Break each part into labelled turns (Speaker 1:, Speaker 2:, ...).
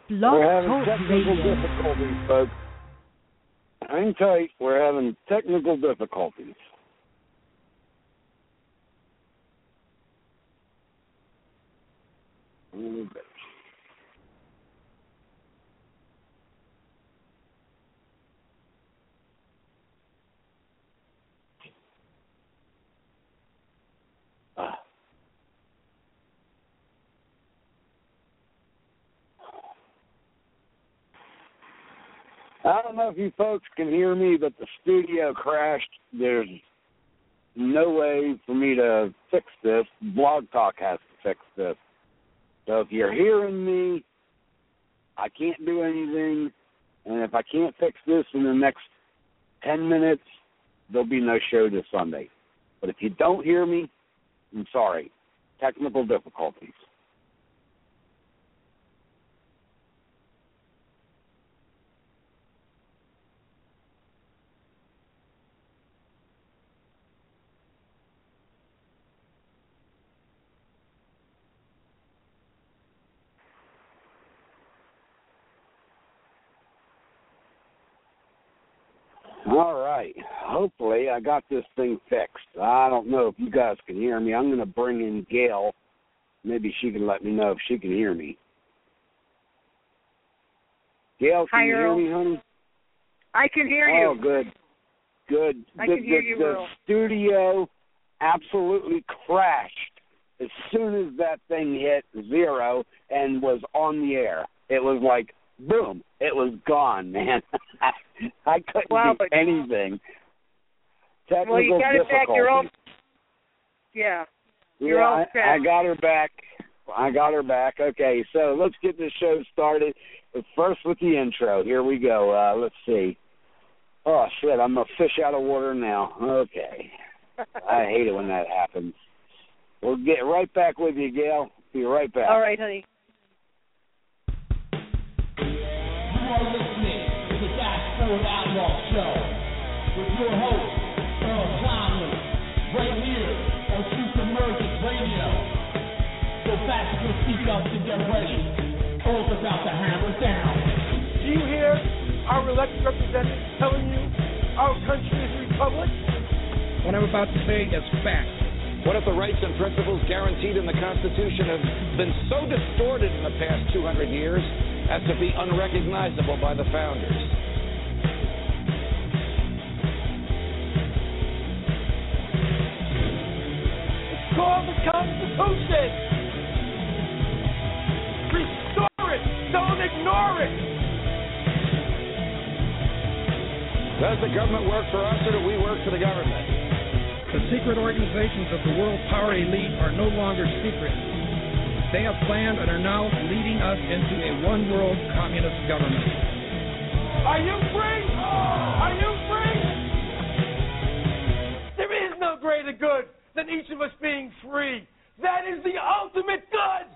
Speaker 1: Blog
Speaker 2: We're having
Speaker 1: Talk
Speaker 2: technical
Speaker 1: Radio.
Speaker 2: difficulties, folks. Hang tight. We're having technical difficulties. I don't know if you folks can hear me, but the studio crashed. There's no way for me to fix this. Blog Talk has to fix this. So if you're hearing me, I can't do anything. And if I can't fix this in the next 10 minutes, there'll be no show this Sunday. But if you don't hear me, I'm sorry. Technical difficulties. All right. Hopefully I got this thing fixed. I don't know if you guys can hear me. I'm going to bring in Gail. Maybe she can let me know if she can hear me. Gail, can you hear me, honey?
Speaker 3: I can hear you.
Speaker 2: Oh, good. Good.
Speaker 3: I can hear you,
Speaker 2: The
Speaker 3: Earl.
Speaker 2: studio absolutely crashed as soon as that thing hit zero and was on the air. It was like, boom, it was gone, man. I couldn't do anything. Technical
Speaker 3: well, you got it back. You're all,
Speaker 2: difficulties.
Speaker 3: You're all set.
Speaker 2: I got her back. Okay, so let's get this show started. First with the intro. Here we go. Let's see. Oh, shit, I'm a fish out of water now. Okay. I hate it when that happens. We'll get right back with you, Gail. Be right back.
Speaker 3: All right, honey.
Speaker 4: You are listening to the Dashboard Outlaw Show with your host, Earl Conley, right here on Truth Emergence Radio. So fasten your seatbelts and get ready. Earl's about to hammer down.
Speaker 5: Do you hear our elected representatives telling you our country is a republic?
Speaker 6: What I'm about to say is fact.
Speaker 7: What if the rights and principles guaranteed in the Constitution have been so distorted in the past 200 years as to be unrecognizable by the founders?
Speaker 5: It's called the Constitution. Restore it. Don't ignore it.
Speaker 7: Does the government work for us, or do we work for the government?
Speaker 6: The secret organizations of the world power elite are no longer secret. They have planned and are now leading us into a one-world communist government.
Speaker 5: Are you free? Are you free? There is no greater good than each of us being free. That is the ultimate good.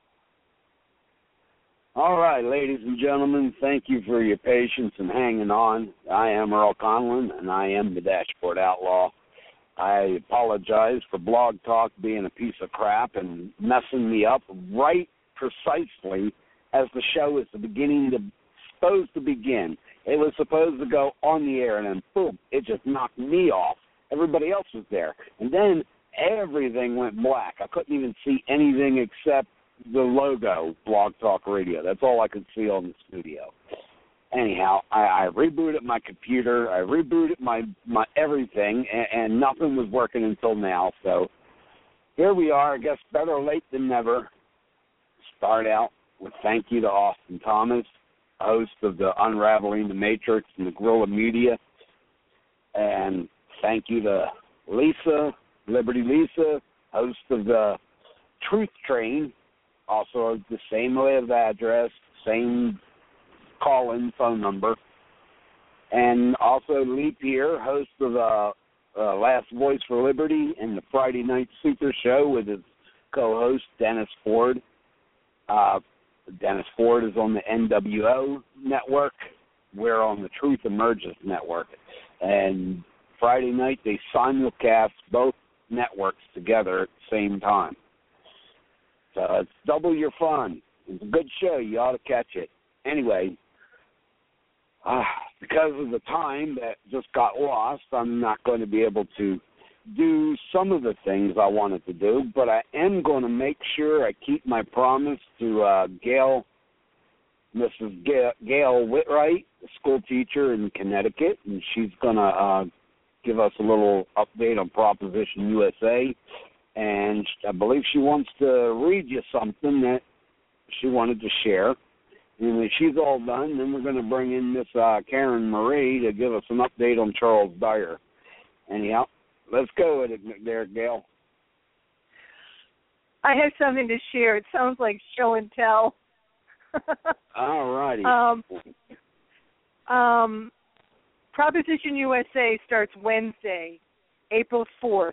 Speaker 2: All right, ladies and gentlemen, thank you for your patience and hanging on. I am Earl Conlon, and I am the Dashboard Outlaw. I apologize for Blog Talk being a piece of crap and messing me up right precisely as the show is supposed to begin. It was supposed to go on the air, and then, boom, it just knocked me off. Everybody else was there. And then everything went black. I couldn't even see anything except the logo, Blog Talk Radio. That's all I could see on the studio. Anyhow, I rebooted my computer. I rebooted my everything, and nothing was working until now. So here we are. I guess better late than never. Start out with thank you to Austin Thomas, host of the Unraveling the Matrix and the Guerrilla Media. And thank you to Lisa, Liberty Lisa, host of the Truth Train, also the same way of address, same call-in phone number. And also Lee Pierre, host of Last Voice for Liberty and the Friday Night Super Show with his co-host Dennis Ford. Dennis Ford is on the NWO network. We're on the Truth Emergence network. And Friday night they simulcast both networks together at the same time. So it's double your fun. It's a good show. You ought to catch it. anyway, because of the time that just got lost, I'm not going to be able to do some of the things I wanted to do, but I am going to make sure I keep my promise to Mrs. Gail Whitwright, a school teacher in Connecticut, and she's going to give us a little update on Proposition USA, and I believe she wants to read you something that she wanted to share. And when she's all done, then we're going to bring in Miss Karen Marie to give us an update on Charles Dyer. Anyhow, let's go with it there, Gail.
Speaker 3: I have something to share. It sounds like show and tell.
Speaker 2: All righty.
Speaker 3: Proposition USA starts Wednesday, April 1st,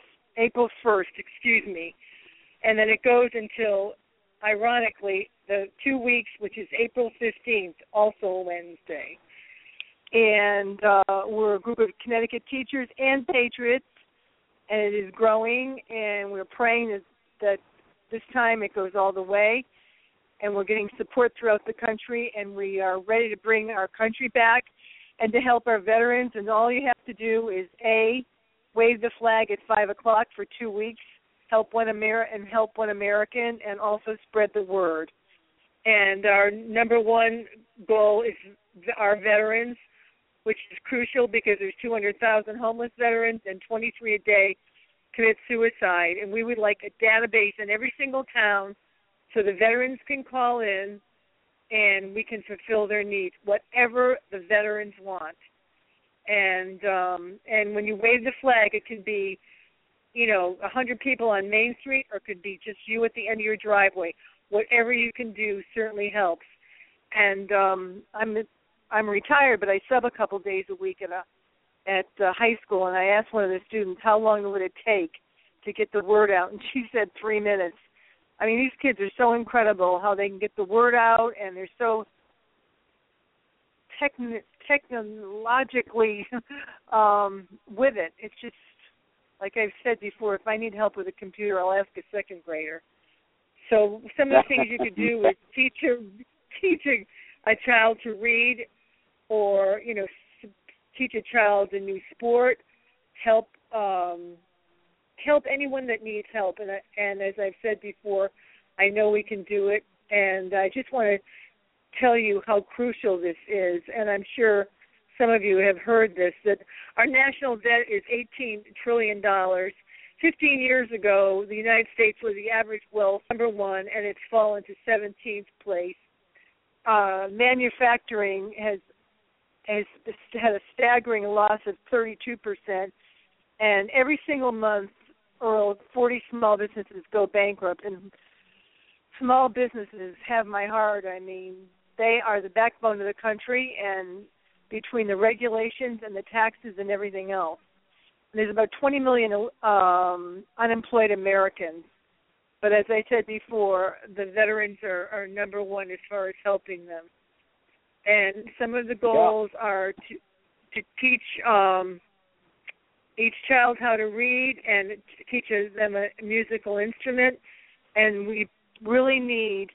Speaker 3: and then it goes until, ironically, the 2 weeks, which is April 15th, also Wednesday. And we're a group of Connecticut teachers and patriots, and it is growing, and we're praying that this time it goes all the way, and we're getting support throughout the country, and we are ready to bring our country back and to help our veterans. And all you have to do is, A, wave the flag at 5 o'clock for 2 weeks, help one American, and also spread the word. And our number one goal is our veterans, which is crucial because there's 200,000 homeless veterans and 23 a day commit suicide. And we would like a database in every single town so the veterans can call in and we can fulfill their needs, whatever the veterans want. And when you wave the flag, it can be, 100 people on Main Street, or it could be just you at the end of your driveway. Whatever you can do certainly helps. And I'm retired, but I sub a couple days a week at high school, and I asked one of the students, how long would it take to get the word out? And she said 3 minutes. I mean, these kids are so incredible how they can get the word out, and they're so technologically with it. It's just, like I've said before, if I need help with a computer, I'll ask a second grader. So some of the things you could do is teach a child to read, or teach a child a new sport, help anyone that needs help. And as I've said before, I know we can do it. And I just want to tell you how crucial this is. And I'm sure some of you have heard this, that our national debt is $18 trillion. 15 years ago, the United States was the average wealth number one, and it's fallen to 17th place. Manufacturing has had a staggering loss of 32%, and every single month, 40 small businesses go bankrupt. And small businesses have my heart. I mean, they are the backbone of the country, and between the regulations and the taxes and everything else, there's about 20 million unemployed Americans. But as I said before, the veterans are number one as far as helping them. And some of the goals are to teach each child how to read and teach them a musical instrument. And we really need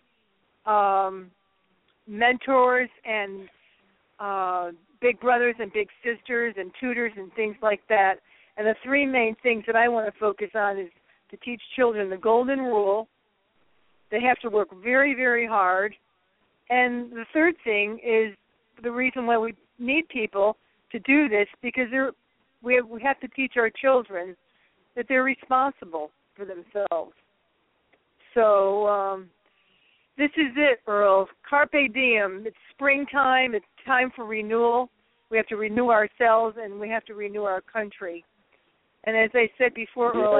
Speaker 3: mentors and big brothers and big sisters and tutors and things like that. And the three main things that I want to focus on is to teach children the golden rule. They have to work very, very hard. And the third thing is the reason why we need people to do this, because we have to teach our children that they're responsible for themselves. So this is it, Earl. Carpe diem. It's springtime. It's time for renewal. We have to renew ourselves, and we have to renew our country. And as I said before, Earl,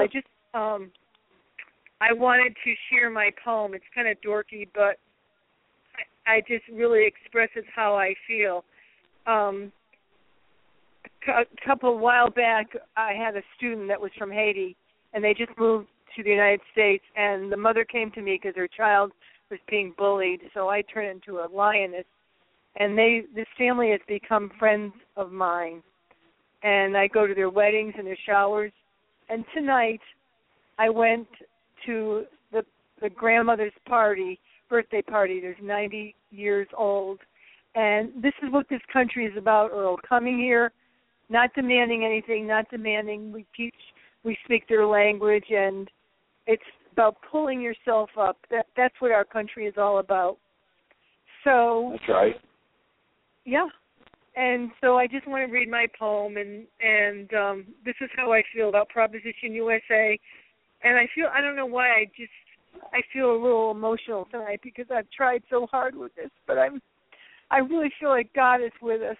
Speaker 3: I wanted to share my poem. It's kind of dorky, but I just really expresses how I feel. A while back, I had a student that was from Haiti, and they just moved to the United States, and the mother came to me because her child was being bullied, so I turned into a lioness, and this family has become friends of mine. And I go to their weddings and their showers. And tonight I went to the grandmother's birthday party. There's 90 years old. And this is what this country is about, Earl. Coming here, not demanding anything, not demanding we speak their language, and it's about pulling yourself up. That's what our country is all about. So
Speaker 2: that's right.
Speaker 3: Yeah. And so I just want to read my poem, and this is how I feel about Proposition USA. And I don't know why, I feel a little emotional tonight because I've tried so hard with this, but I really feel like God is with us.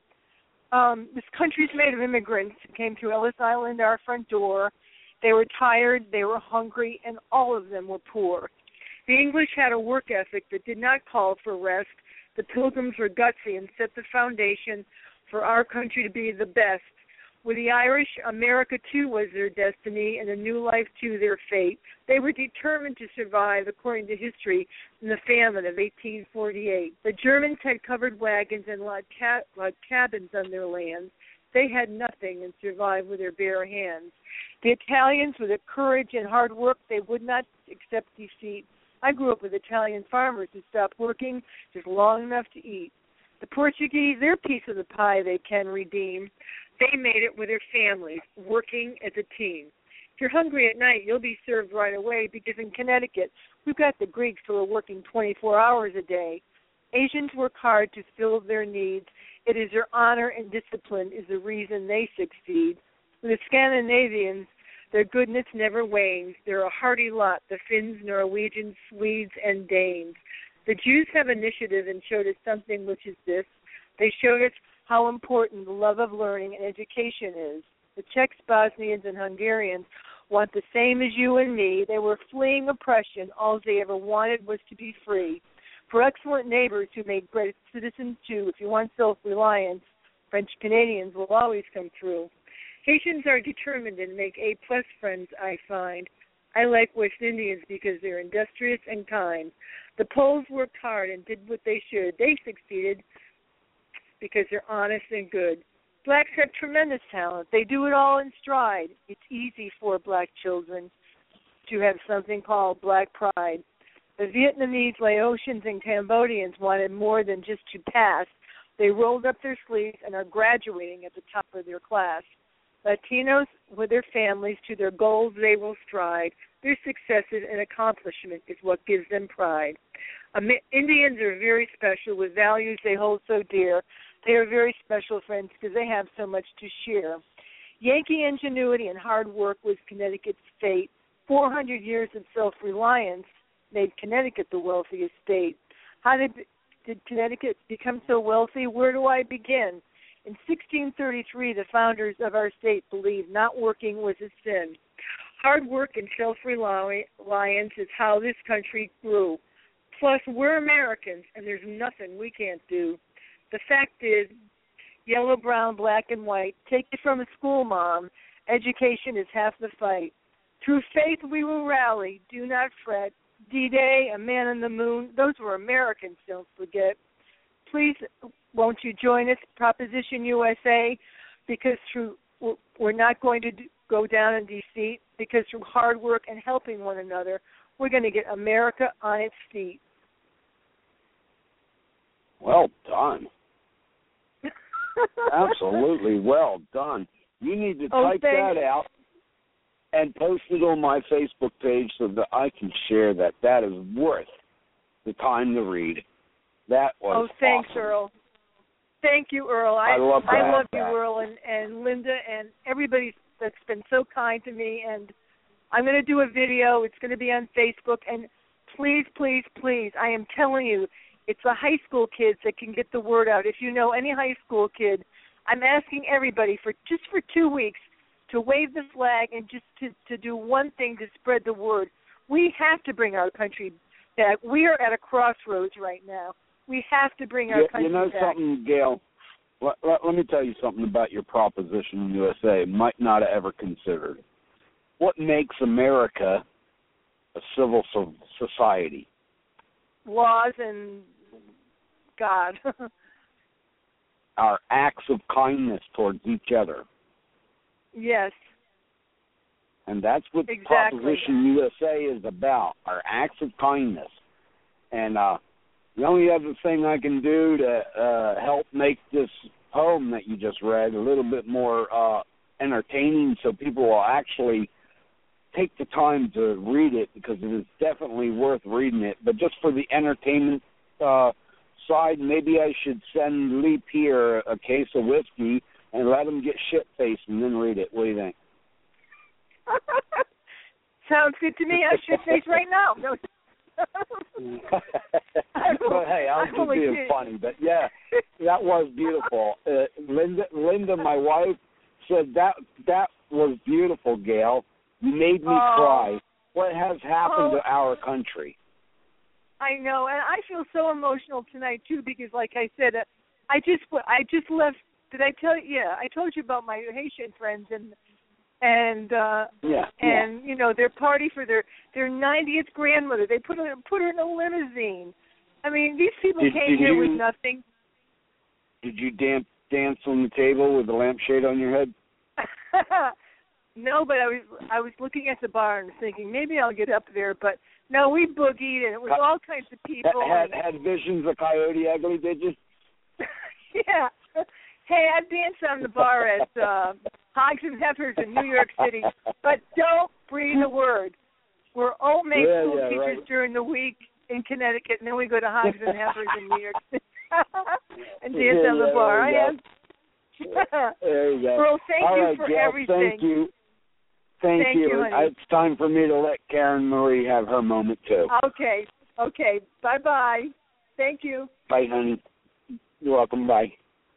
Speaker 3: This country's made of immigrants who came to Ellis Island, our front door. They were tired, they were hungry, and all of them were poor. The English had a work ethic that did not call for rest. The Pilgrims were gutsy and set the foundation for our country to be the best. With the Irish, America too was their destiny, and a new life too their fate. They were determined to survive, according to history, in the famine of 1848. The Germans had covered wagons and log cabins on their lands. They had nothing and survived with their bare hands. The Italians, with their courage and hard work, they would not accept defeat. I grew up with Italian farmers who stopped working just long enough to eat. The Portuguese, their piece of the pie they can redeem. They made it with their families, working as a team. If you're hungry at night, you'll be served right away because in Connecticut, we've got the Greeks who are working 24 hours a day. Asians work hard to fill their needs. It is their honor and discipline is the reason they succeed. With the Scandinavians, their goodness never wanes. They're a hearty lot, the Finns, Norwegians, Swedes, and Danes. The Jews have initiative and showed us something, which is this. They showed us how important the love of learning and education is. The Czechs, Bosnians, and Hungarians want the same as you and me. They were fleeing oppression. All they ever wanted was to be free. For excellent neighbors who made great citizens too, if you want self-reliance, French Canadians will always come through. Haitians are determined and make A-plus friends, I find. I like West Indians because they're industrious and kind. The Poles worked hard and did what they should. They succeeded because they're honest and good. Blacks have tremendous talent. They do it all in stride. It's easy for black children to have something called black pride. The Vietnamese, Laotians, and Cambodians wanted more than just to pass. They rolled up their sleeves and are graduating at the top of their class. Latinos, with their families, to their goals they will stride. Their successes and accomplishment is what gives them pride. Indians are very special with values they hold so dear. They are very special friends because they have so much to share. Yankee ingenuity and hard work was Connecticut's fate. 400 years of self-reliance made Connecticut the wealthiest state. How did Connecticut become so wealthy? Where do I begin? In 1633, the founders of our state believed not working was a sin. Hard work and self-reliance is how this country grew. Plus, we're Americans, and there's nothing we can't do. The fact is, yellow, brown, black, and white, take it from a school mom, education is half the fight. Through faith we will rally, do not fret. D-Day, a man on the moon, those were Americans, don't forget. Please, won't you join us, Proposition USA, because we're not going to go down in defeat, because through hard work and helping one another, we're going to get America on its feet.
Speaker 2: Well done. Absolutely well done. You need to type that out and post it on my Facebook page so that I can share that. That is worth the time to read. That was
Speaker 3: thanks,
Speaker 2: awesome.
Speaker 3: Earl. Thank you, Earl. I love you, Earl, and Linda, and everybody that's been so kind to me. And I'm going to do a video. It's going to be on Facebook. And please, please, please, I am telling you, it's the high school kids that can get the word out. If you know any high school kid, I'm asking everybody for 2 weeks to wave the flag and just to do one thing to spread the word. We have to bring our country back. We are at a crossroads right now. We have to bring our country back. You know
Speaker 2: something, Gail? Let me tell you something about your Proposition USA might not have ever considered. What makes America a civil society?
Speaker 3: Laws and God.
Speaker 2: Our acts of kindness towards each other.
Speaker 3: Yes.
Speaker 2: And that's what Proposition USA is about, our acts of kindness. And The only other thing I can do to help make this poem that you just read a little bit more entertaining so people will actually take the time to read it, because it is definitely worth reading it. But just for the entertainment side, maybe I should send Lee Pierre a case of whiskey and let him get shit-faced and then read it. What do you think?
Speaker 3: Sounds good to me. I'm shit-faced right now. No.
Speaker 2: But hey, I was just being funny. But yeah, that was beautiful. Linda, my wife, said that was beautiful, Gail. You made me cry. What has happened to our country?
Speaker 3: I know, and I feel so emotional tonight too, because like I said, I just left. Did I tell you? Yeah, I told you about my Haitian friends and you know, their party for their 90th grandmother. They put her in a limousine. I mean, these people came here with nothing.
Speaker 2: Did you dance on the table with the lampshade on your head?
Speaker 3: No, but I was looking at the bar and thinking maybe I'll get up there, but no, we boogied and it was all kinds of people.
Speaker 2: Had visions of Coyote Ugly, did you?
Speaker 3: Yeah. Hey, I danced on the bar at Hogs and Heifers in New York City, but don't breathe a word. We're all made school teachers during the week in Connecticut, and then we go to Hogs and Heifers in New York City and dance on the bar.
Speaker 2: There you go.
Speaker 3: Girl, thank you for everything.
Speaker 2: Thank you.
Speaker 3: Honey.
Speaker 2: It's time for me to let Karen Marie have her moment, too.
Speaker 3: Okay. Bye-bye. Thank you.
Speaker 2: Bye, honey. You're welcome. Bye.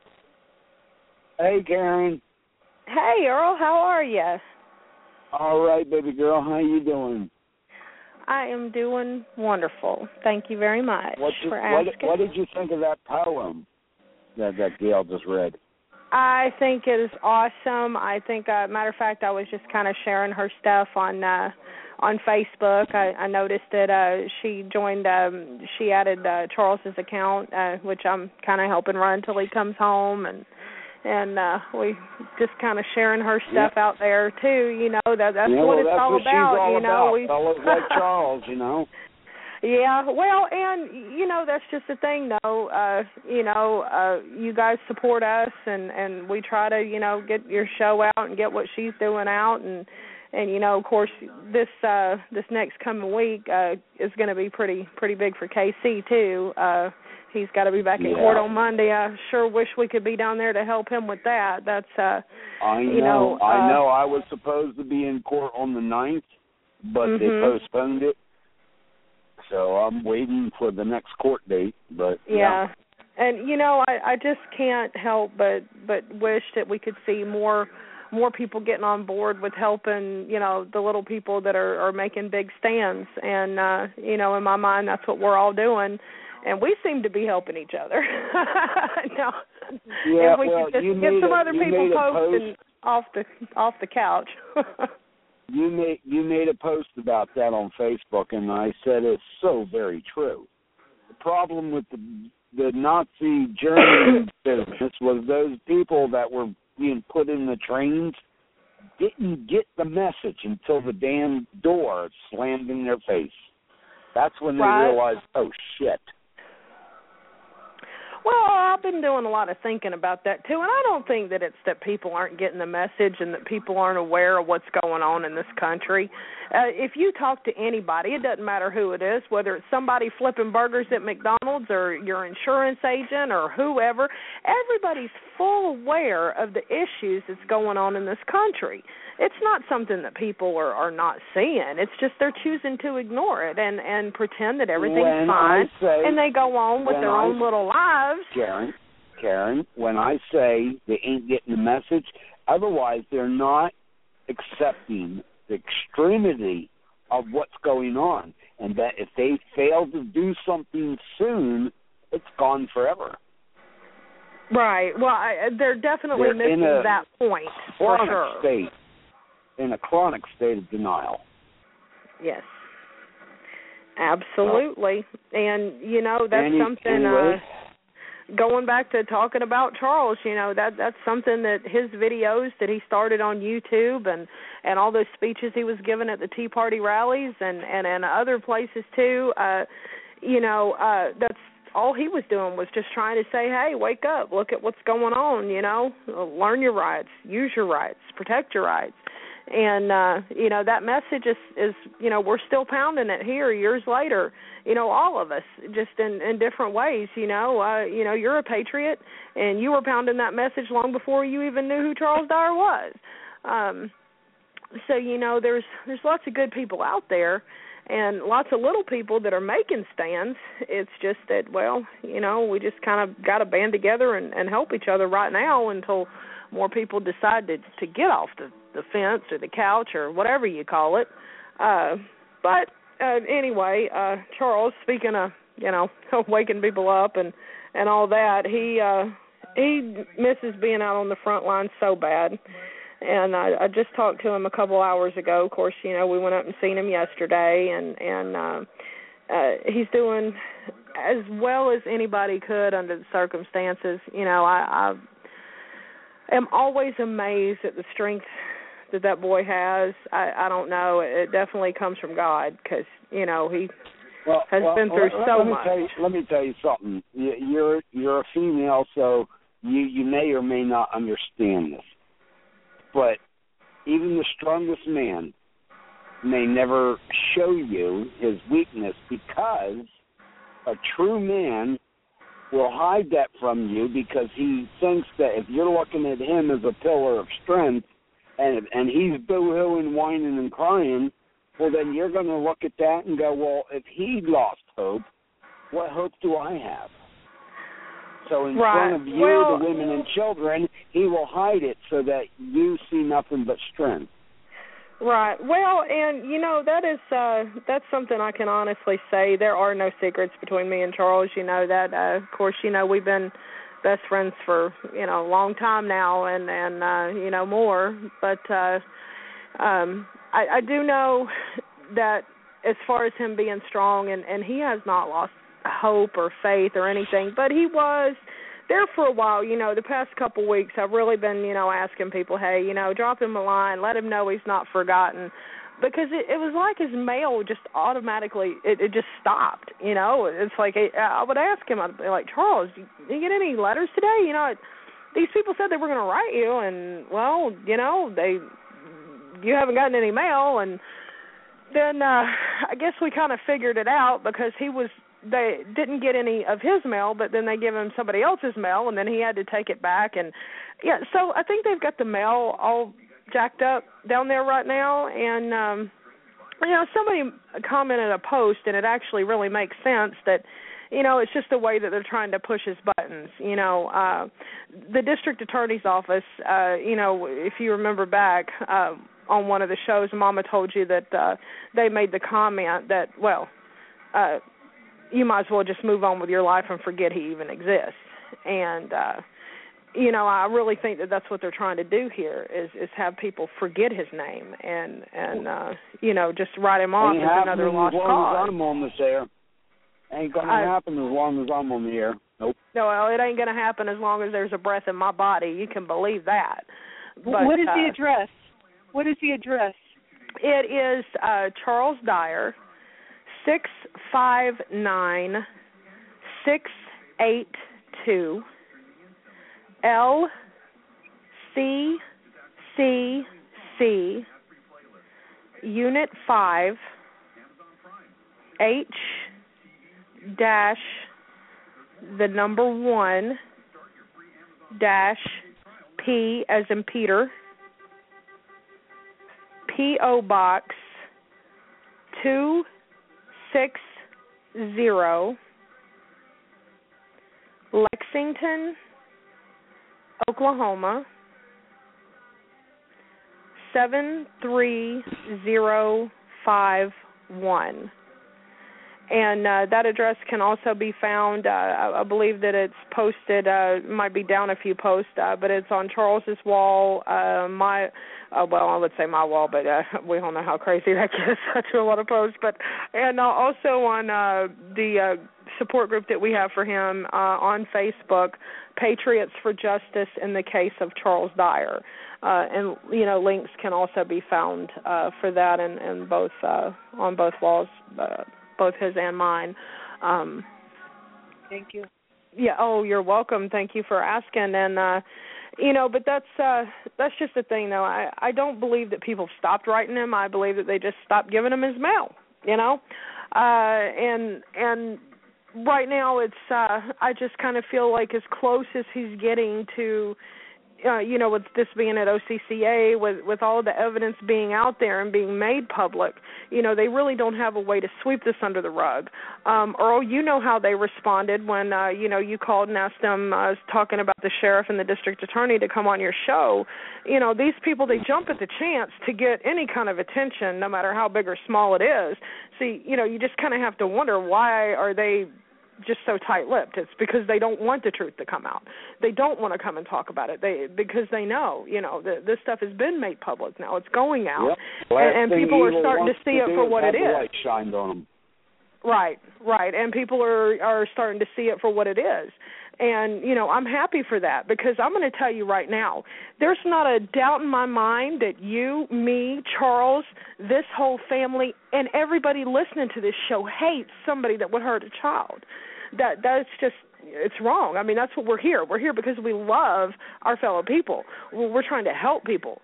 Speaker 2: Hey, Karen.
Speaker 1: Hey, Earl. How are you?
Speaker 2: All right, baby girl. How you doing?
Speaker 1: I am doing wonderful. Thank you very much for asking.
Speaker 2: What did you think of that poem that Gail just read?
Speaker 1: I think it is awesome. I think, matter of fact, I was just kind of sharing her stuff on Facebook. I noticed that she added Charles's account, which I'm kind of helping run till he comes home, and we just kind of sharing her stuff out there too. You know, that's what it's all about.
Speaker 2: You know, fellows like Charles. You know.
Speaker 1: Yeah, well, and, you know, that's just the thing, though. You guys support us, and we try to, you know, get your show out and get what she's doing out. And you know, of course, this next coming week is going to be pretty big for KC, too. He's got to be back in court on Monday. I sure wish we could be down there to help him with that. That's,
Speaker 2: I know. I was supposed to be in court on the 9th, but they postponed it. So I'm waiting for the next court date, but
Speaker 1: and you know, I just can't help but wish that we could see more people getting on board with helping, you know, the little people that are making big stands. And you know, in my mind, that's what we're all doing, and we seem to be helping each other. No, and we could just get some other people posting off the couch.
Speaker 2: You made a post about that on Facebook, and I said it's so very true. The problem with the Nazi German business was those people that were being put in the trains didn't get the message until the damn door slammed in their face. That's when they realized, oh, shit.
Speaker 1: Well, I've been doing a lot of thinking about that, too, and I don't think that it's that people aren't getting the message and that people aren't aware of what's going on in this country. If you talk to anybody, it doesn't matter who it is, whether it's somebody flipping burgers at McDonald's or your insurance agent or whoever, everybody's full aware of the issues that's going on in this country. It's not something that people are not seeing. It's just they're choosing to ignore it and pretend that everything's fine, and they go on with their own little lives.
Speaker 2: Karen, when I say they ain't getting the message, otherwise they're not accepting the extremity of what's going on, and that if they fail to do something soon, it's gone forever.
Speaker 1: Right. Well, they're definitely missing that point, for sure.
Speaker 2: In a chronic state of denial.
Speaker 1: Yes. Absolutely. And, you know, that's something... going back to talking about Charles, you know, that's something that his videos that he started on YouTube and all those speeches he was giving at the Tea Party rallies and other places too, you know, that's all he was doing was just trying to say, hey, wake up, look at what's going on, learn your rights, use your rights, protect your rights. And, that message is we're still pounding it here years later, all of us, just in different ways, you're a patriot, and you were pounding that message long before you even knew who Charles Dyer was. So, there's lots of good people out there and lots of little people that are making stands. It's just that, we just kind of got to band together and help each other right now until more people decide to get off the fence or the couch or whatever you call it. But anyway, Charles, speaking of, waking people up and all that, he misses being out on the front line so bad. And I just talked to him a couple hours ago. Of course, we went up and seen him yesterday, and he's doing as well as anybody could under the circumstances. I am always amazed at the strength that boy has. I don't know. It definitely comes from God because, he has been through so much.
Speaker 2: Let me tell you something. You're a female, so you may or may not understand this. But even the strongest man may never show you his weakness because a true man will hide that from you because he thinks that if you're looking at him as a pillar of strength and he's boo-hooing, whining, and crying, well, then you're going to look at that and go, well, if he lost hope, what hope do I have? So in front of you, the women and children, he will hide it so that you see nothing but strength.
Speaker 1: Right. Well, and, that's something I can honestly say. There are no secrets between me and Charles. You know that. Of course, we've been best friends for, a long time now and more. But I do know that as far as him being strong, and he has not lost hope or faith or anything, but he was there for a while. The past couple of weeks I've really been, asking people, hey, drop him a line, let him know he's not forgotten, because it was like his mail just automatically, it just stopped, It's like I would ask him, I'd be like, Charles, did you get any letters today? These people said they were going to write you, and, well, you haven't gotten any mail. And then I guess we kind of figured it out because they didn't get any of his mail, but then they give him somebody else's mail, and then he had to take it back. And, so I think they've got the mail all jacked up down there right now. And, somebody commented a post, and it actually really makes sense that, it's just the way that they're trying to push his buttons. The district attorney's office, if you remember back on one of the shows, Mama told you that they made the comment that, you might as well just move on with your life and forget he even exists. And, I really think that that's what they're trying to do here is have people forget his name and just write him off as another lost cause.
Speaker 2: As long as I'm on this air. Ain't going to happen as long as I'm on the air. Nope.
Speaker 1: No, well, it ain't going to happen as long as there's a breath in my body. You can believe that. But,
Speaker 3: what is the address? What is the address?
Speaker 1: It is Charles Dyer, 659-682 LCCC Unit 5 H-1-P as in Peter, P.O. Box 260, Lexington, Oklahoma 73051. And that address can also be found, I believe that it's posted, might be down a few posts, but it's on Charles's wall, I would say my wall, but we all know how crazy that gets to a lot of posts. And also on the support group that we have for him on Facebook, Patriots for Justice in the Case of Charles Dyer. And, links can also be found for that and both on both walls, both his and mine.
Speaker 3: Thank you.
Speaker 1: Yeah. Oh, you're welcome. Thank you for asking. And but that's just the thing, though. I don't believe that people stopped writing him. I believe that they just stopped giving him his mail. And right now it's I just kind of feel like as close as he's getting to. With this being at OCCA, with all the evidence being out there and being made public, they really don't have a way to sweep this under the rug. Earl, you know how they responded when, you called and asked them, talking about the sheriff and the district attorney to come on your show. These people, they jump at the chance to get any kind of attention, no matter how big or small it is. See, you just kind of have to wonder, why are they just so tight-lipped? It's because they don't want the truth to come out. They don't want to come and talk about it. Because they know, this stuff has been made public now. It's going out,
Speaker 2: yep.
Speaker 1: and people are starting to see it for what it is.
Speaker 2: The light shined on them.
Speaker 1: Right, and people are starting to see it for what it is. And, I'm happy for that, because I'm going to tell you right now, there's not a doubt in my mind that you, me, Charles, this whole family, and everybody listening to this show hates somebody that would hurt a child. That's just, it's wrong. I mean, that's what we're here. We're here because we love our fellow people. We're trying to help people,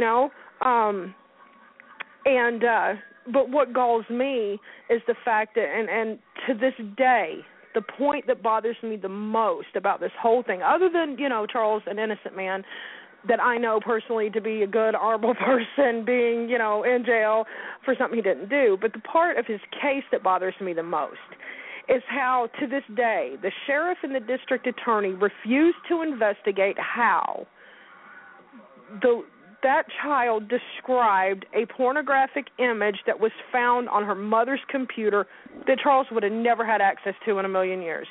Speaker 1: but what galls me is the fact that, and to this day, the point that bothers me the most about this whole thing, other than, Charles, an innocent man that I know personally to be a good, honorable person, being, in jail for something he didn't do, but the part of his case that bothers me the most is how, to this day, the sheriff and the district attorney refuse to investigate how that child described a pornographic image that was found on her mother's computer that Charles would have never had access to in a million years.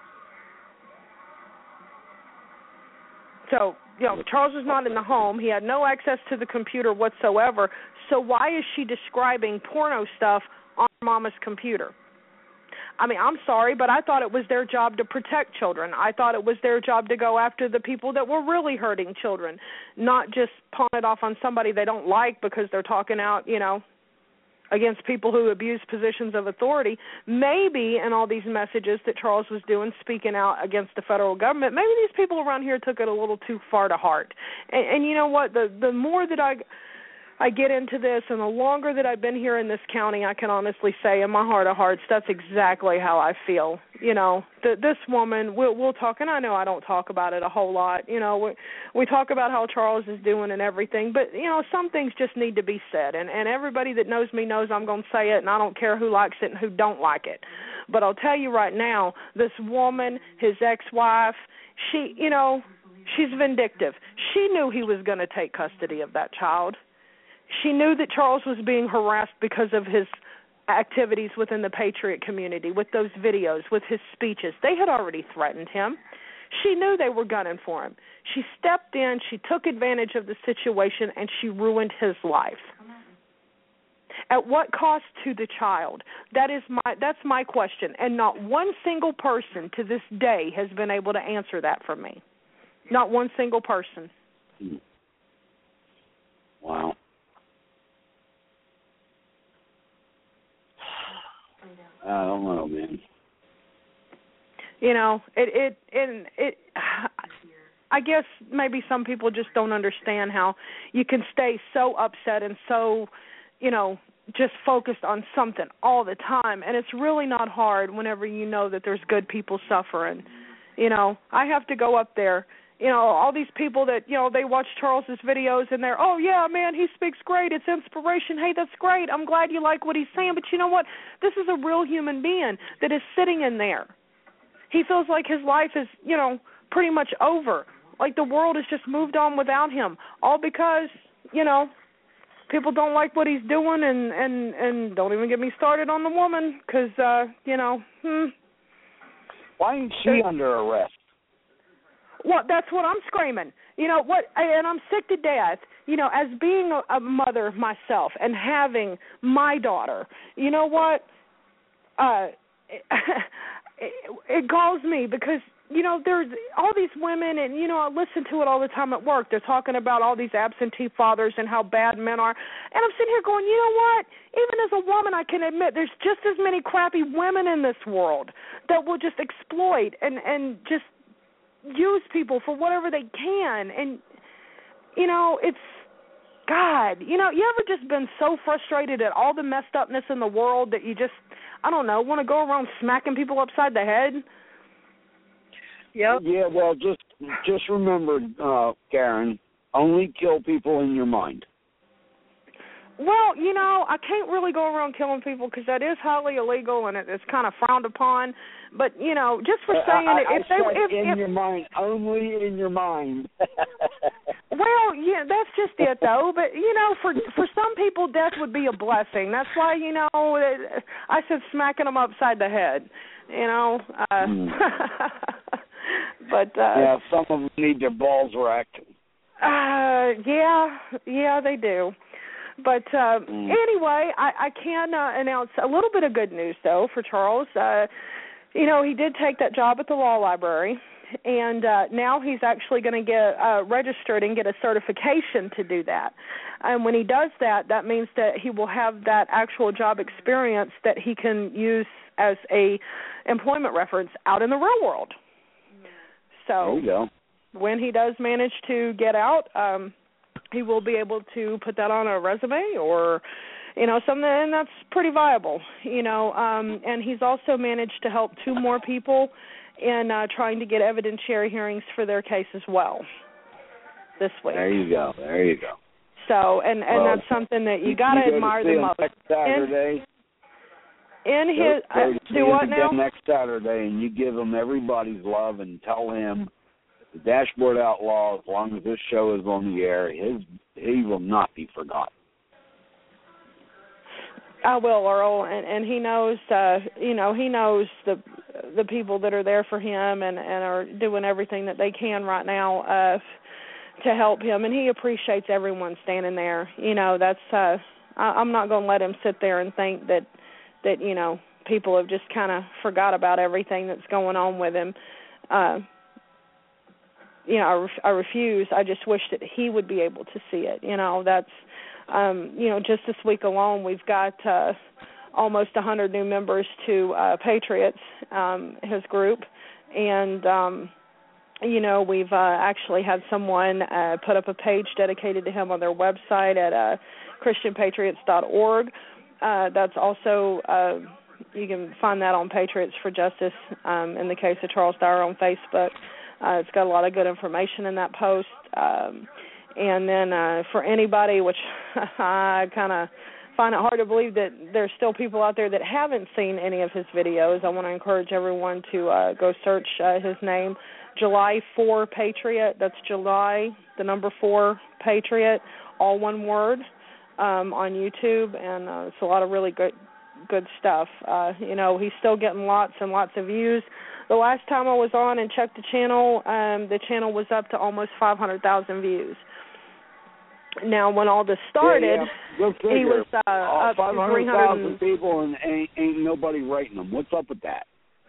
Speaker 1: So, Charles was not in the home. He had no access to the computer whatsoever. So why is she describing porno stuff on Mama's computer? I mean, I'm sorry, but I thought it was their job to protect children. I thought it was their job to go after the people that were really hurting children, not just pawn it off on somebody they don't like because they're talking out, against people who abuse positions of authority. Maybe in all these messages that Charles was doing, speaking out against the federal government, maybe these people around here took it a little too far to heart. And you know what? The more that I get into this, and the longer that I've been here in this county, I can honestly say in my heart of hearts, that's exactly how I feel. This woman, we'll talk, and I know I don't talk about it a whole lot. We talk about how Charles is doing and everything, but, some things just need to be said, and everybody that knows me knows I'm going to say it, and I don't care who likes it and who don't like it. But I'll tell you right now, this woman, his ex-wife, she's vindictive. She knew he was going to take custody of that child. She knew that Charles was being harassed because of his activities within the Patriot community, with those videos, with his speeches. They had already threatened him. She knew they were gunning for him. She stepped in, she took advantage of the situation, and she ruined his life. At what cost to the child? That's my question, and not one single person to this day has been able to answer that for me. Not one single person.
Speaker 2: Wow. I don't know, man. I guess maybe some people just don't understand how you can stay so upset and so, just focused on something all the time. And it's really not hard whenever you know that there's good people suffering. I have to go up there. All these people that, they watch Charles's videos and they're, oh, yeah, man, he speaks great. It's inspiration. Hey, that's great. I'm glad you like what he's saying. But you know what? This is a real human being that is sitting in there. He feels like his life is, pretty much over. Like the world has just moved on without him. All because, people don't like what he's doing and don't even get me started on the woman because, Why ain't she under arrest?
Speaker 1: Well, that's what I'm screaming. And I'm sick to death, as being a mother myself and having my daughter, it galls me because you know, there's all these women, and, you know, I listen to it all the time at work. They're talking about all these absentee fathers and how bad men are. And I'm sitting here going, you know what? Even as a woman, I can admit there's just as many crappy women in this world that will just exploit and just use people for whatever they can. And, you know, it's, God, you know, you ever just been so frustrated at all the messed upness in the world that you just, I don't know, want to go around smacking people upside the head?
Speaker 3: Yep.
Speaker 2: Yeah, well, just remember, Karen, only kill people in your mind.
Speaker 1: Well, you know, I can't really go around killing people because that is highly illegal and it's kind of frowned upon. But, you know, just for saying
Speaker 2: in your mind, only in your mind.
Speaker 1: Well, yeah, that's just it, though. But, you know, for some people, death would be a blessing. That's why, you know, I said smacking them upside the head, you know. But
Speaker 2: yeah, some of them need their balls racked.
Speaker 1: Yeah, they do. But anyway, I can announce a little bit of good news, though, for Charles. You know, he did take that job at the law library, and now he's actually going to get registered and get a certification to do that. And when he does that, that means that he will have that actual job experience that he can use as a employment reference out in the real world. So
Speaker 2: there you go.
Speaker 1: When he does manage to get out, he will be able to put that on a resume or, you know, something, and that's pretty viable, you know. And he's also managed to help 2 more people in trying to get evidentiary hearings for their case as well this week.
Speaker 2: There you go.
Speaker 1: So, and that's something that you got to admire the most.
Speaker 2: Next Saturday.
Speaker 1: Do what now?
Speaker 2: Next Saturday, and you give him everybody's love and tell him the Dashboard Outlaw, as long as this show is on the air, he will not be forgotten.
Speaker 1: I will, Earl, and he knows, you know, he knows the people that are there for him and are doing everything that they can right now to help him, and he appreciates everyone standing there. You know, that's I'm not going to let him sit there and think that you know, people have just kind of forgot about everything that's going on with him. You know, I refuse. I just wish that he would be able to see it. You know, that's, you know, just this week alone, we've got almost 100 new members to Patriots, his group. And, you know, we've actually had someone put up a page dedicated to him on their website at ChristianPatriots.org. That's also, you can find that on Patriots for Justice in the case of Charles Dyer on Facebook. It's got a lot of good information in that post. And then for anybody, which I kind of find it hard to believe that there's still people out there that haven't seen any of his videos, I want to encourage everyone to go search his name, July 4 Patriot. That's July, the number 4 Patriot, all one word, on YouTube. And it's a lot of really good stuff. You know, he's still getting lots and lots of views. The last time I was on and checked the channel was up to almost 500,000 views. Now, when all this started, he was up to
Speaker 2: 500,000 people and ain't nobody writing them. What's up with that?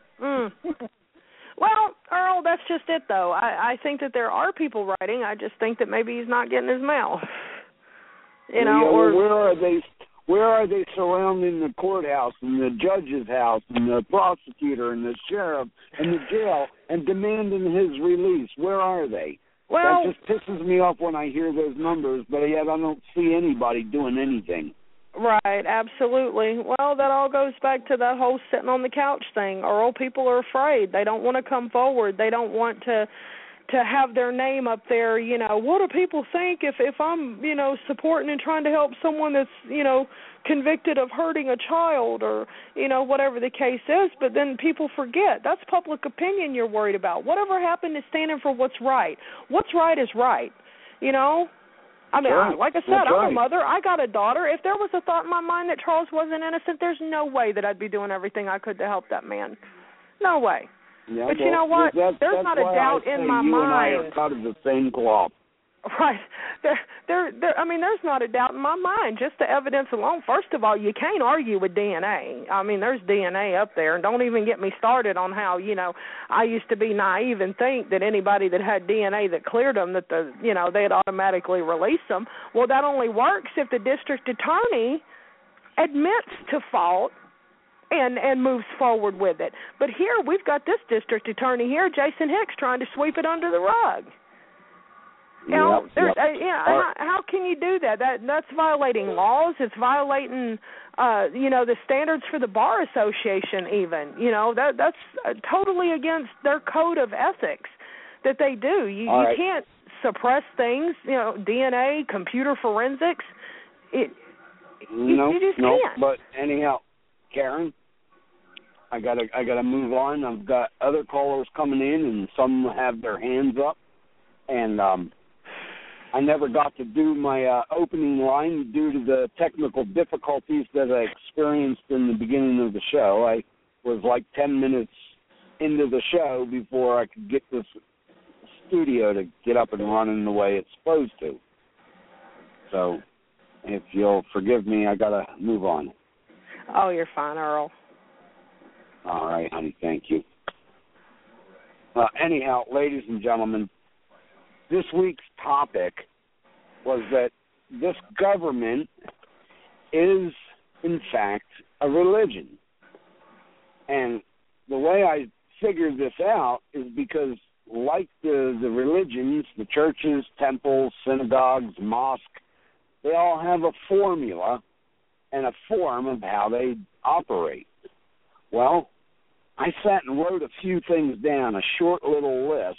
Speaker 1: Well, Earl, that's just it, though. I think that there are people writing. I just think that maybe he's not getting his mail. You know, or
Speaker 2: where are they surrounding the courthouse and the judge's house and the prosecutor and the sheriff and the jail and demanding his release? Where are they?
Speaker 1: Well,
Speaker 2: that just pisses me off when I hear those numbers, but yet I don't see anybody doing anything.
Speaker 1: Right, absolutely. Well, that all goes back to that whole sitting on the couch thing. Earl, people are afraid. They don't want to come forward. They don't want to have their name up there. You know, what do people think if I'm, you know, supporting and trying to help someone that's, you know, convicted of hurting a child or, you know, whatever the case is? But then people forget. That's public opinion you're worried about. Whatever happened to standing for what's right? What's right is right, you know? I mean, like I said, I'm a mother. I got a daughter. If there was a thought in my mind that Charles wasn't innocent, there's no way that I'd be doing everything I could to help that man. No way.
Speaker 2: Yeah,
Speaker 1: but you know what? There's not a doubt in my mind.
Speaker 2: You and I are out of the same cloth.
Speaker 1: Right. I mean, there's not a doubt in my mind. Just the evidence alone. First of all, you can't argue with DNA. I mean, there's DNA up there, and don't even get me started on how, I used to be naive and think that anybody that had DNA that cleared them, that they'd automatically release them. Well, that only works if the district attorney admits to fault and moves forward with it. But here we've got this district attorney here, Jason Hicks, trying to sweep it under the rug. How can you do that? That's violating laws. It's violating, the standards for the Bar Association even. That's totally against their code of ethics that they do. You can't suppress things, DNA, computer forensics. You just can't.
Speaker 2: But anyhow, Karen, I gotta move on. I've got other callers coming in, and some have their hands up, and I never got to do my opening line due to the technical difficulties that I experienced in the beginning of the show. I was like 10 minutes into the show before I could get this studio to get up and running the way it's supposed to. So if you'll forgive me, I got to move on.
Speaker 1: Oh, you're fine, Earl.
Speaker 2: All right, honey, thank you. Anyhow, ladies and gentlemen, this week's topic was that this government is, in fact, a religion. And the way I figured this out is because, like the religions, the churches, temples, synagogues, mosques, they all have a formula and a form of how they operate. Well, I sat and wrote a few things down, a short little list,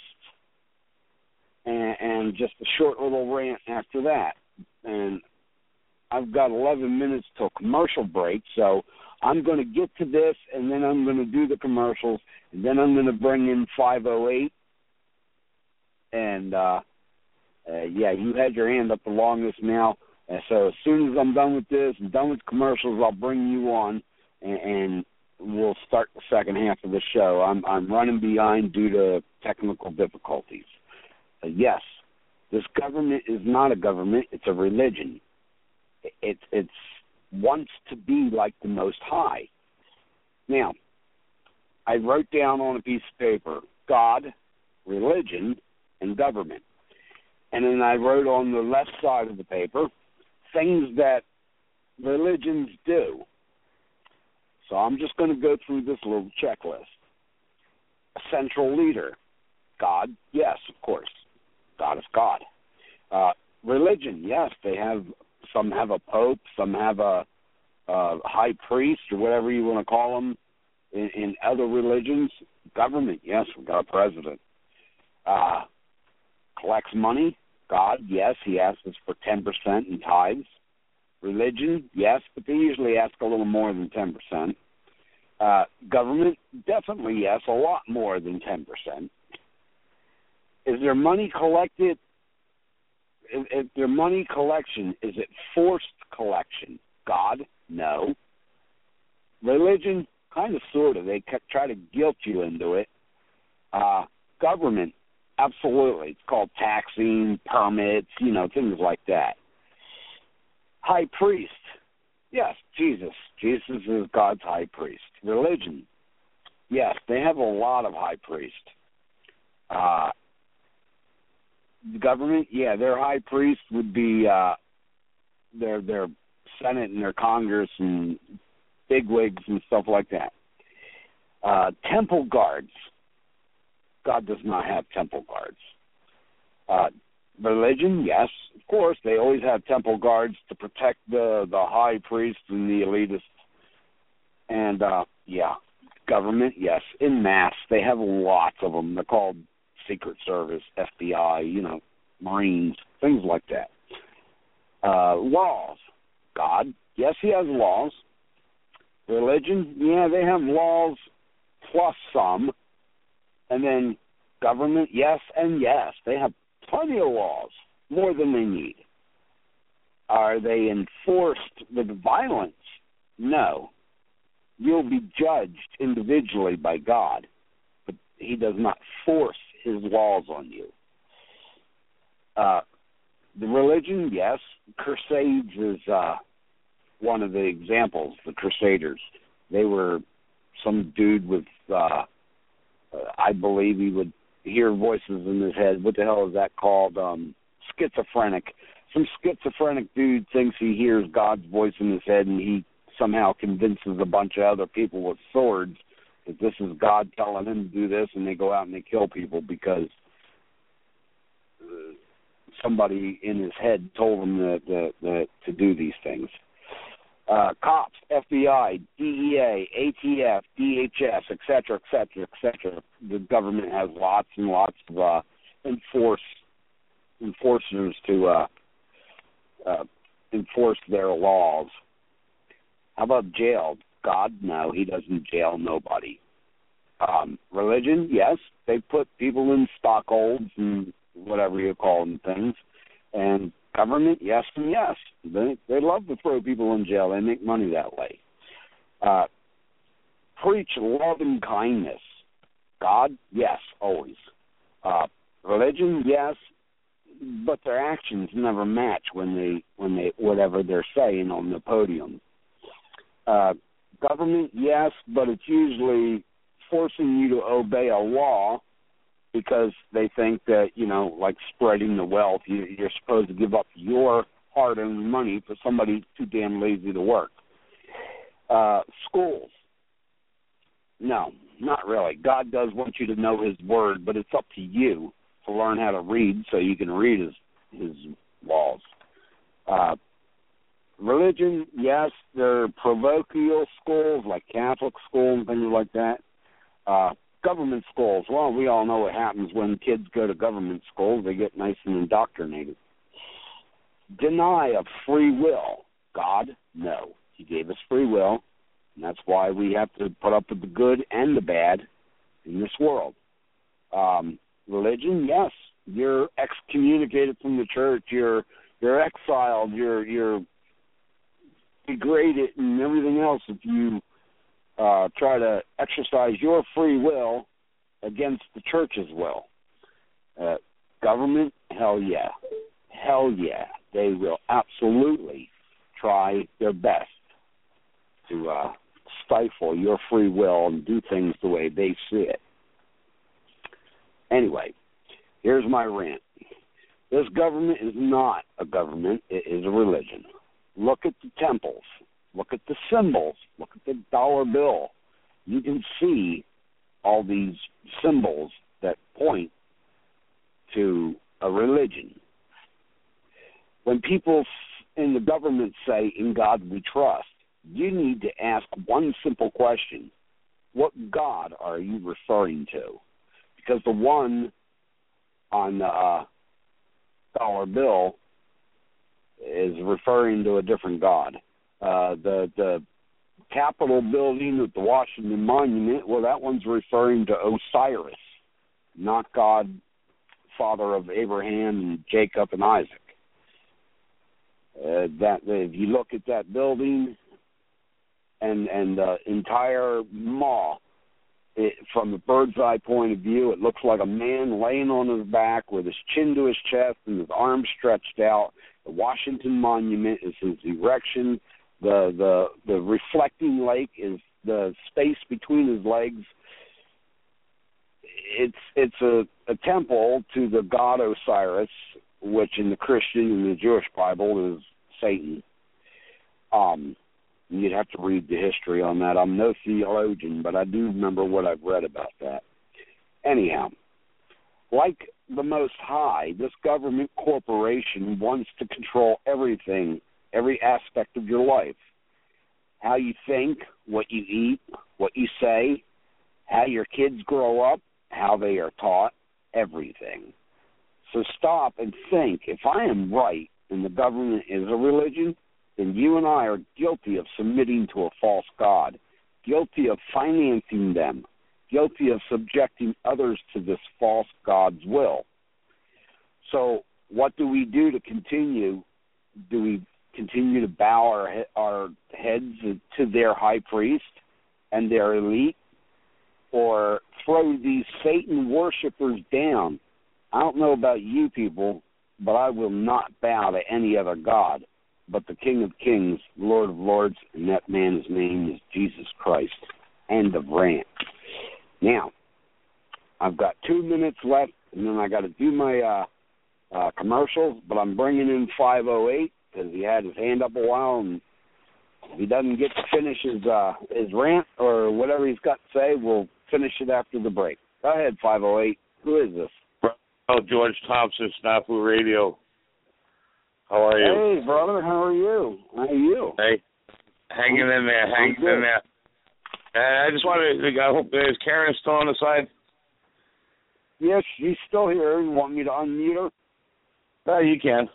Speaker 2: and just a short little rant after that. And I've got 11 minutes till commercial break, so I'm going to get to this, and then I'm going to do the commercials, and then I'm going to bring in 508. And, you had your hand up the longest now. And so as soon as I'm done with this and done with commercials, I'll bring you on, and we'll start the second half of the show. I'm running behind due to technical difficulties. Yes, this government is not a government. It's a religion. It wants to be like the Most High. Now, I wrote down on a piece of paper, God, religion, and government. And then I wrote on the left side of the paper, things that religions do. So I'm just going to go through this little checklist. A central leader. God, yes, of course. God is God. Religion, yes, some have a pope, some have a high priest, or whatever you want to call them in other religions. Government, yes, we've got a president. Collects money. God, yes, he asks us for 10% in tithes. Religion, yes, but they usually ask a little more than 10%. Government, definitely yes, a lot more than 10%. Is there money collected? If their money collection, is it forced collection? God, no. Religion, kind of, sort of. They try to guilt you into it. Government, absolutely. It's called taxing, permits, things like that. High priest, yes, Jesus. Jesus is God's high priest. Religion, yes, they have a lot of high priests. Government, yeah, their high priest would be their Senate and their Congress and bigwigs and stuff like that. Temple guards. God does not have temple guards. Religion, yes, of course, they always have temple guards to protect the high priest and the elitists. And, government, yes, en masse. They have lots of them. They're called Secret Service, FBI, Marines, things like that. Laws. God, yes, he has laws. Religion, yeah, they have laws plus some. And then government, yes and yes. They have plenty of laws, more than they need. Are they enforced with violence? No. You'll be judged individually by God, but he does not force his laws on you. The religion, yes. Crusades is one of the examples, the Crusaders. They were some dude with, I believe he would hear voices in his head. What the hell is that called? Schizophrenic. Some schizophrenic dude thinks he hears God's voice in his head, and he somehow convinces a bunch of other people with swords that this is God telling him to do this, and they go out and they kill people because somebody in his head told him to do these things. Cops, FBI, DEA, ATF, DHS, et cetera, et cetera, et cetera. The government has lots and lots of enforcers to enforce their laws. How about jail? God, no, he doesn't jail nobody. Religion, yes, they put people in stockholds and whatever you call them things. And government, yes and yes. They love to throw people in jail. They make money that way. Preach love and kindness. God, yes, always. Religion, yes, but their actions never match when they whatever they're saying on the podium. Government, yes, but it's usually forcing you to obey a law because they think that, like spreading the wealth, you're supposed to give up your hard-earned money for somebody too damn lazy to work. Schools, no, not really. God does want you to know his word, but it's up to you to learn how to read so you can read his laws. Religion, yes, they're parochial schools like Catholic school and things like that. Government schools, well, we all know what happens when kids go to government schools. They get nice and indoctrinated. Deny of free will. God, no. He gave us free will, and that's why we have to put up with the good and the bad in this world. Religion, yes. You're excommunicated from the church. You're exiled. You're degraded and everything else if you try to exercise your free will against the church's will. Government, hell yeah. Hell yeah. They will absolutely try their best to stifle your free will and do things the way they see it. Anyway, here's my rant. This government is not a government. It is a religion. Look at the temples. Look at the symbols. Look at the dollar bill. You can see all these symbols that point to a religion. When people in the government say, "In God we trust," you need to ask one simple question. What God are you referring to? Because the one on the dollar bill is referring to a different God. The Capitol building with the Washington Monument, well, that one's referring to Osiris, not God, father of Abraham and Jacob and Isaac. If you look at that building and the entire mall, from a bird's eye point of view, it looks like a man laying on his back with his chin to his chest and his arms stretched out. The Washington Monument is his erection. The reflecting lake is the space between his legs. It's a temple to the god Osiris, which in the Christian and the Jewish Bible is Satan. You'd have to read the history on that. I'm no theologian, but I do remember what I've read about that. Anyhow, like the Most High, this government corporation wants to control everything, every aspect of your life. How you think, what you eat, what you say, how your kids grow up, how they are taught, everything. So stop and think, if I am right and the government is a religion, then you and I are guilty of submitting to a false god, guilty of financing them, guilty of subjecting others to this false god's will. So what do we do to continue? Do we continue to bow our heads to their high priest and their elite, or throw these Satan worshipers down? I don't know about you people, but I will not bow to any other God but the King of Kings, Lord of Lords, and that man's name is Jesus Christ. End of rant. Now, I've got 2 minutes left, and then I got to do my commercials, but I'm bringing in 508 because he had his hand up a while, and if he doesn't get to finish his rant or whatever he's got to say, we'll finish it after the break. Go ahead, 508. Who is this?
Speaker 8: Oh, George Thompson, Snafu Radio. How are you?
Speaker 2: Hey, brother. How are you?
Speaker 8: Hey, hanging in there. I just wanted to, I hope, is Karen still on the side?
Speaker 2: Yes, she's still here. You want me to unmute her?
Speaker 8: You can.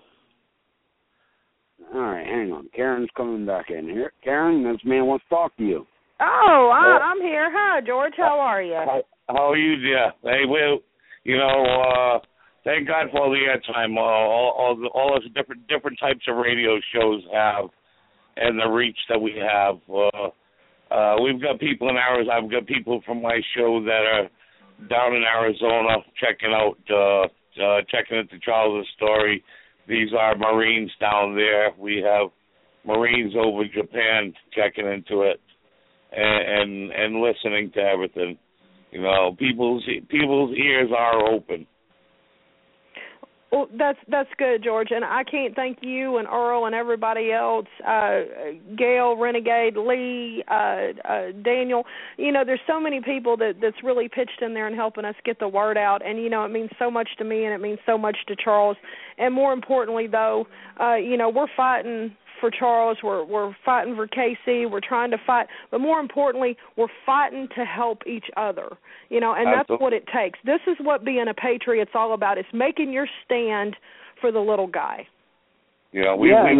Speaker 2: All right, hang on. Karen's coming back in here. Karen, this man wants to talk to you.
Speaker 1: Oh, I'm here. Hi, George. How are you?
Speaker 8: How are you, dear? Hey, well, thank God for all the airtime all those different types of radio shows have, and the reach that we have. We've got people in Arizona. I've got people from my show that are down in Arizona checking out the Charles' story. These are Marines down there. We have Marines over in Japan checking into it and listening to everything. People's ears are open.
Speaker 1: Well, that's good, George, and I can't thank you and Earl and everybody else, Gail, Renegade, Lee, Daniel. There's so many people that's really pitched in there and helping us get the word out, and it means so much to me and it means so much to Charles. And more importantly, though, we're fighting for Charles, we're fighting for Casey, we're trying to fight, but more importantly, we're fighting to help each other, and that's what it takes. This is what being a patriot's all about. It's making your stand for the little guy.
Speaker 2: Gail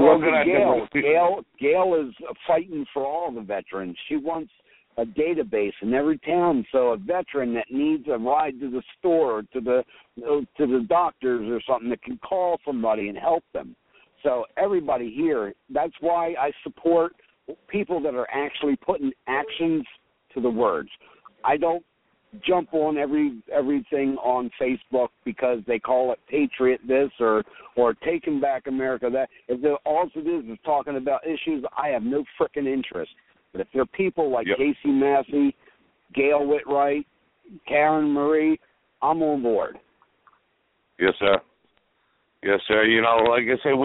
Speaker 2: is fighting for all the veterans. She wants a database in every town, so a veteran that needs a ride to the store, to the doctors or something, that can call somebody and help them. So everybody here, that's why I support people that are actually putting actions to the words. I don't jump on everything on Facebook because they call it Patriot this or Taking Back America that. If all it is talking about issues, I have no frickin' interest. But if there are people like Casey Massey, Gail Whitwright, Karen Marie, I'm on board.
Speaker 8: Yes, sir. Yes, sir. Like I said,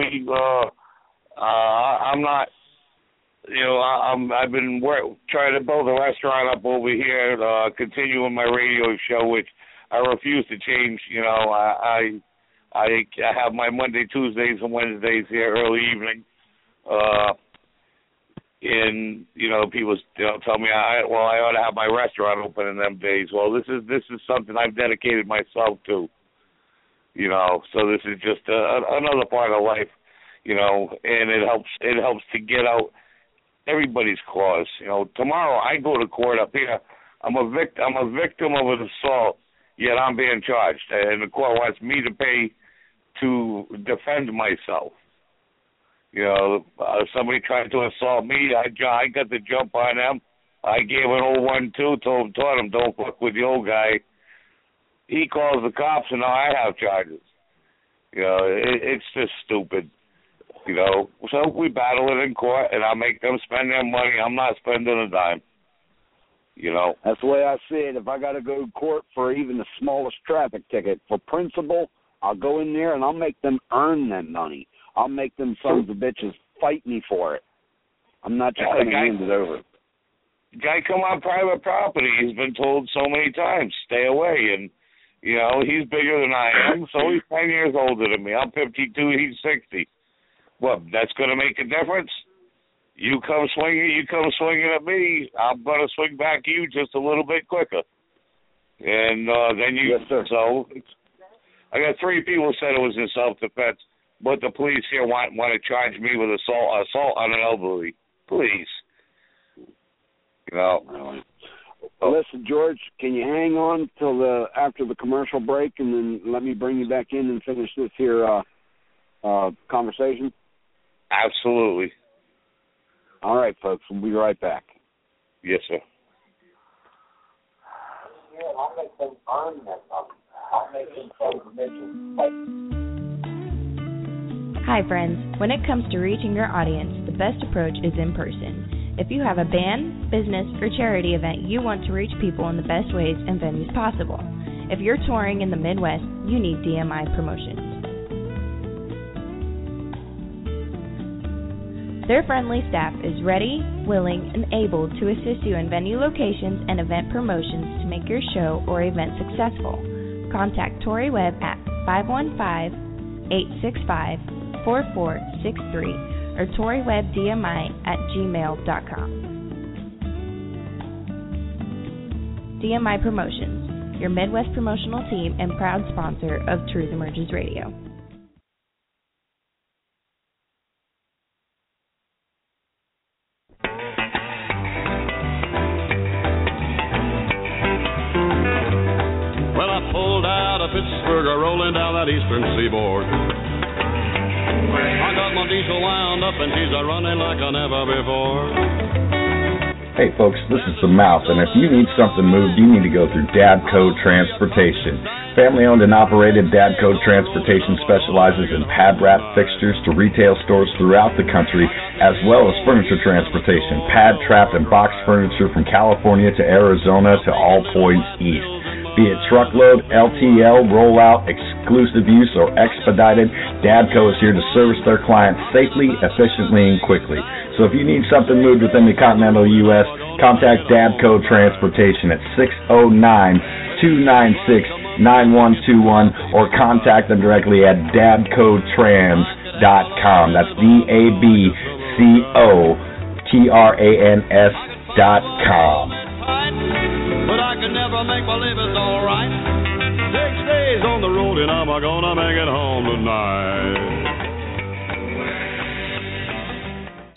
Speaker 8: I'm not. I've been trying to build a restaurant up over here, continuing my radio show, which I refuse to change. I have my Monday, Tuesdays, and Wednesdays here early evening. And people tell me I ought to have my restaurant open in them days. Well, this is something I've dedicated myself to. So this is just another part of life, and it helps to get out everybody's cause. Tomorrow I go to court up here. I'm a victim of an assault, yet I'm being charged, and the court wants me to pay to defend myself. Somebody tried to assault me. I got the jump on them. I gave an 012, taught him don't fuck with the old guy. He calls the cops, and now I have charges. It's just stupid. So we battle it in court, and I make them spend their money. I'm not spending a dime.
Speaker 2: That's the way I see it. If I got to go to court for even the smallest traffic ticket for principle, I'll go in there and I'll make them earn that money. I'll make them sons of bitches fight me for it. I'm not just going to hand it over.
Speaker 8: Guy come on private property. He's been told so many times, stay away, and he's bigger than I am, so he's 10 years older than me. I'm 52, he's 60. Well, that's going to make a difference? You come swinging at me, I'm going to swing back at you just a little bit quicker. And then you...
Speaker 2: Yes, sir.
Speaker 8: So, I got 3 people said it was in self-defense, but the police here want to charge me with assault on an elderly. Please.
Speaker 2: Listen, George, can you hang on till after the commercial break, and then let me bring you back in and finish this here conversation?
Speaker 8: Absolutely.
Speaker 2: All right, folks, we'll be right back.
Speaker 8: Yes, sir.
Speaker 2: I'll make them earn that. I'll make them
Speaker 9: Hi friends, when it comes to reaching your audience, the best approach is in person. If you have a band, business, or charity event, you want to reach people in the best ways and venues possible. If you're touring in the Midwest, you need DMI Promotions. Their friendly staff is ready, willing, and able to assist you in venue locations and event promotions to make your show or event successful. Contact Tori Webb at 515-865-4463 or ToriWebbDMI@gmail.com. DMI Promotions, your Midwest promotional team and proud sponsor of Truth Emerges Radio.
Speaker 10: Well, I pulled out of Pittsburgh, rolling down that eastern seaboard. I got my diesel wound up and she's running like I never before.
Speaker 11: Hey folks, this is the Mouth, and if you need something moved, you need to go through Dadco Transportation. Family-owned and operated Dadco Transportation specializes in pad wrap fixtures to retail stores throughout the country, as well as furniture transportation, pad, trap, and box furniture from California to Arizona to all points east. Be it truckload, LTL, rollout, exclusive use, or expedited, Dadco is here to service their clients safely, efficiently, and quickly. So if you need something moved within the continental U.S., contact Dadco Transportation at 609-296-9121 or contact them directly at dadcotrans.com. That's DABCOTRANS.com.
Speaker 10: But I can never make believe it's all right. 6 days on the road and I'm gonna make it home tonight.